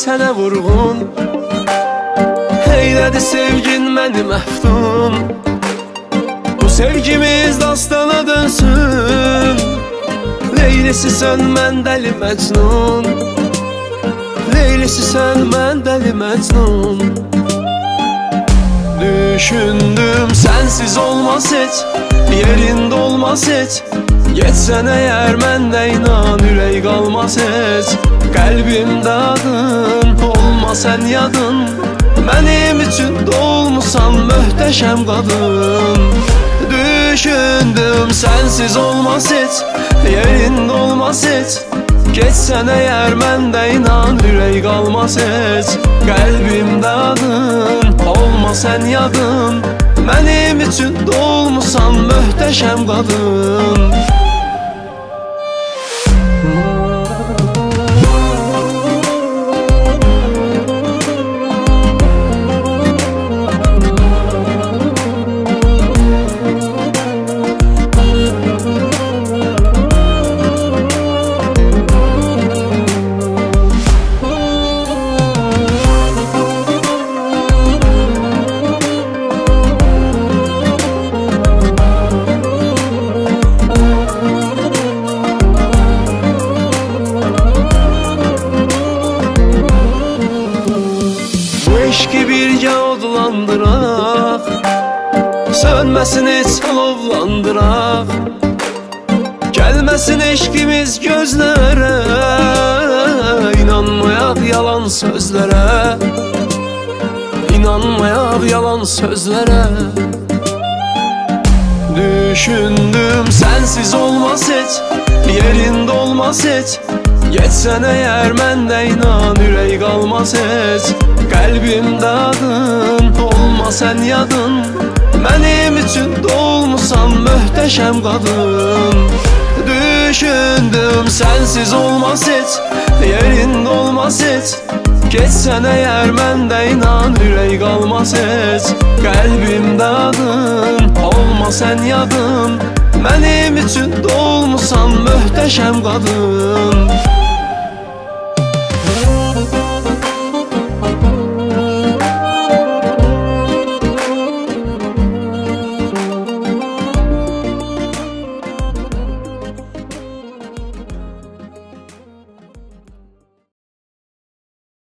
sənə vurğun. Eylədi sevgin məni məftun. Bu sevgimiz dastana dönsün. Leylisi sən mən dəli Məcnun. Leylisi sən mən dəli Məcnun. Düşündüm sensiz olmaz heç, yerinde olmaz heç. Geçsən eğer məndə inan ürək qalmaz heç. Qəlbimdə adın olma sən yadın. Mənim üçün dolmusan möhtəşəm qadın. Düşündüm sensiz olmaz heç, yerinde olmaz heç. Geçsən eğer məndə inan ürək qalmaz heç. Qəlbimdə adın olma sən yadın. Mənim üçün dolmusan möhtəşəm qadın. Eşki birgə odlandıraq, sönməsin heç alovlandıraq. Gəlməsin eşkimiz gözlərə, İnanmayaq yalan sözlərə, İnanmayaq yalan sözlərə. Düşündüm sensiz olmaz heç, yerinde olmaz heç. Geçsən eğer məndə inan ürək qalmaz heç. Qəlbimdə adın olma sən yadın. Mənim üçün dolmusan möhtəşəm qadın. Düşündüm sensiz olmaz heç, yerinde olmaz heç. Geçsən eğer məndə inan ürək qalmaz heç. Qəlbimdə adın olma sən yadın. Mənim üçün dolmusan möhtəşəm qadın.